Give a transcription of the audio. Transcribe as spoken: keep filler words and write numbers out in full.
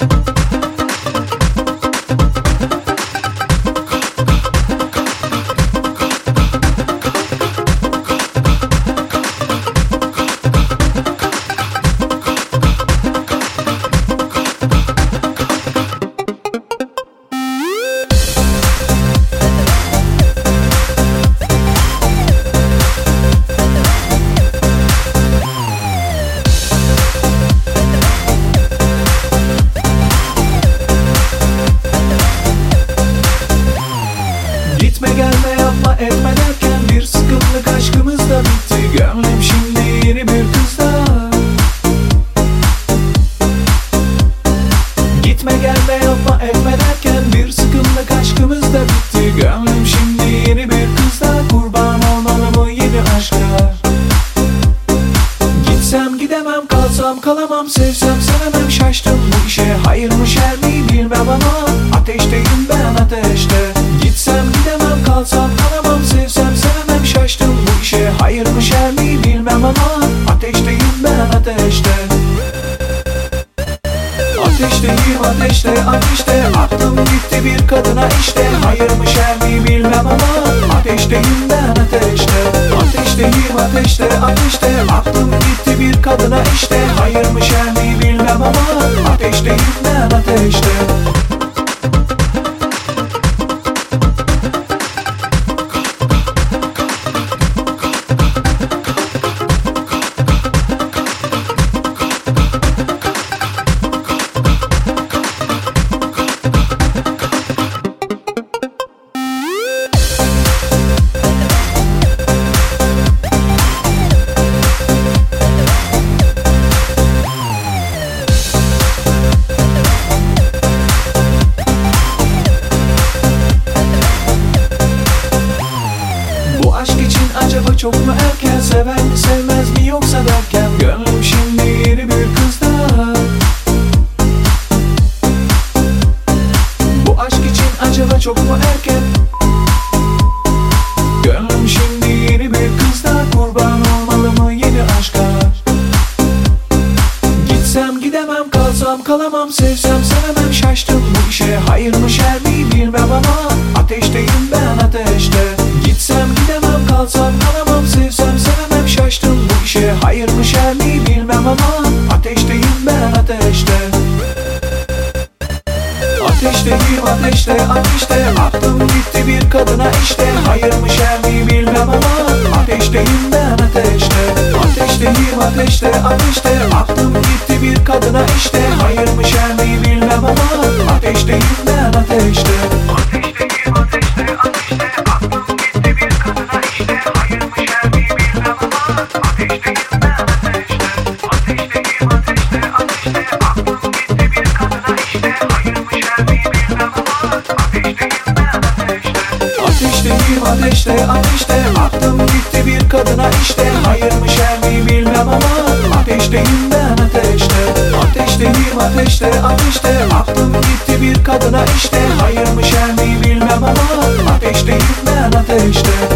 Gitme gelme yapma etme derken bir sıkımlık aşkımız da bitti. Gönlüm şimdi yeni bir kızda. Gitme gelme yapma etme derken bir sıkımlık aşkımız da bitti. Gönlüm şimdi yeni bir kızda. Kurban olmalı mı yeni aşka? Gitsem gidemem, kalsam kalamam, sevsem sevemem, şaştım bu işe. Hayır mı şer mi bilmem ama ateşteyim ben, ateşte. Gitsem gidemem, kalsam kalamam, sevsem sevemem, şaştım bu işe. Hayır mı şer mi bilmem ama ateşteyim ben, ateşte. Ateşteyim ateşte ateşte, aklım gitti bir kadına işte. Hayır mı şer mi bilmem ama ateşteyim ben, ateşte. Ateşteyim ateşte ateşte, aklım gitti bir kadına işte. Hayır mı şer mi bilmem ama ateşteyim ben, ateşte. Bu aşk için acaba çok mu erken, sever mi sevmez mi yoksa derken, gönlüm şimdi yeni bir kızda. Bu aşk için acaba çok mu erken, gönlüm şimdi yeni bir kızda. Kurban olmalı mı yeni aşka? Gitsem gidemem, kalsam kalamam, sevsem sevemem, şaştım bu işe. Hayır mı şer mi bilmem ama ateşteyim ben, ateşte. Gitsem gidemem, kalsam kalamam, sevsem sevemem, şaştım bu işe. Hayır mı şer mi bilmem ama ateşteyim ben, ateşte. Ateşteyim ateşte ateşte, aklım gitti bir kadına işte. Hayır mı şer mi bilmem ama ateşteyim ben, ateşte. Ateşteyim ateşte ateşte, aklım gitti bir kadına işte. Hayır mı şer mi bilmem ama ateşteyim ben, ateşte. Ateşteyim ateşte ateşte, aklım gitti bir kadına işte. Hayır mı şer mi bilmem ama ateşteyim ben, ateşte. Ateşteyim ateşte ateşte, aklım gitti bir kadına işte. Hayır mı şer mi bilmem ama ateşteyim ben, ateşte. Ateşteyim ateşte ateşte, aklım gitti bir kadına işte. Hayır mı şer mi bilmem ama ateşteyim ben, ateşte. Ateşteyim ateşte ateşte, aklım gitti bir kadına işte. Hayır mı şer mi bilmem ama ateşteyim ben, ateşte.